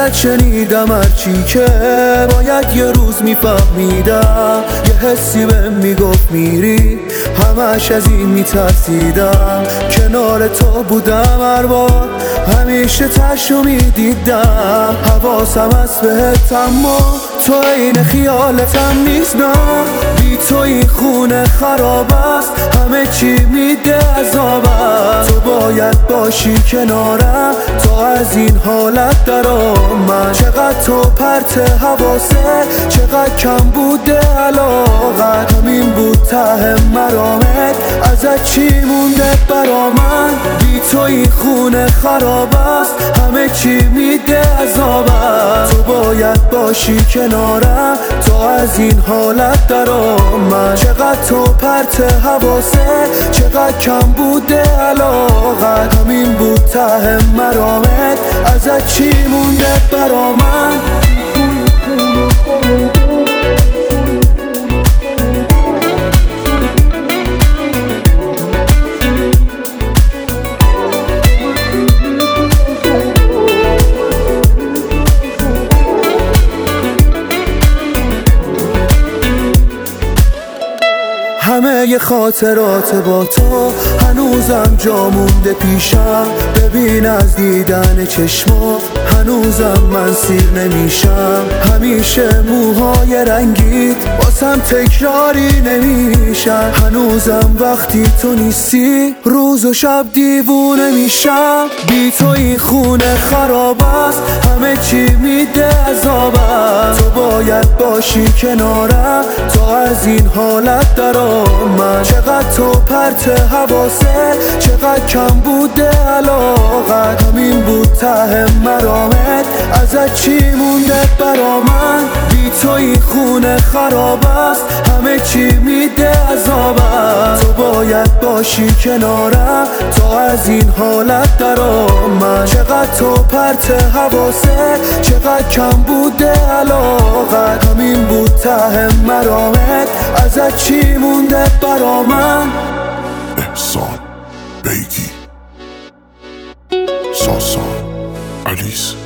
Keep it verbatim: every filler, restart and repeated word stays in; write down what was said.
ازت شنیدم هرچی که باید یه روز میفهمیدم، یه حسی بهم میگفت میری، همش از این میترسیدم. کنار تو بودم هر بار، همیشه تشو میدیدم، حواسم از بهت اما تو این خیالتم نیست. نه بی تو این خونه خراب است، همه چی میده عذاب است. تو باید باشی کنارم تا از این حالت درام. من چقدر تو پرت حواست، چقدر کم بوده علاقت، همین بود ته مرامت، ازت چی مونده برا من؟ بی تو این خونه خراب است، همه چی میده عذاب است. تو باید باشی کنارم تا از این حالت درام. من چقدر تو پرت حواست، چقدر کم بوده علاقت، همین بود ته مرامت، ازت چی مونده برا من؟ همه ی خاطرات با تو هنوزم جا مونده پیشم. ببین از دیدن چشما هنوزم من سیر نمیشم. همیشه موهای رنگیت واسم تکراری نمیشن، هنوزم وقتی تو نیستی روز و شب دیوونه میشم. بی تو این خونه خراب است، همه چی میده عذاب است. تو باید باشی کنارم تا از این حالت درام. من چقدر تو پرت حواست، چقدر کم بوده علاقت، همین بود ته مرامت، ازت چی مونده برا من؟ بی تو این خونه خراب است، همه چی میده عذاب است. تو باید باشی کنارم تا از این حالت درام. من چقدر تو پرت حواست، چقدر کم بوده علاقت، همین بود ته مرامت، ازت چی مونده برا من؟ احسان بیگی، ساسان، الیس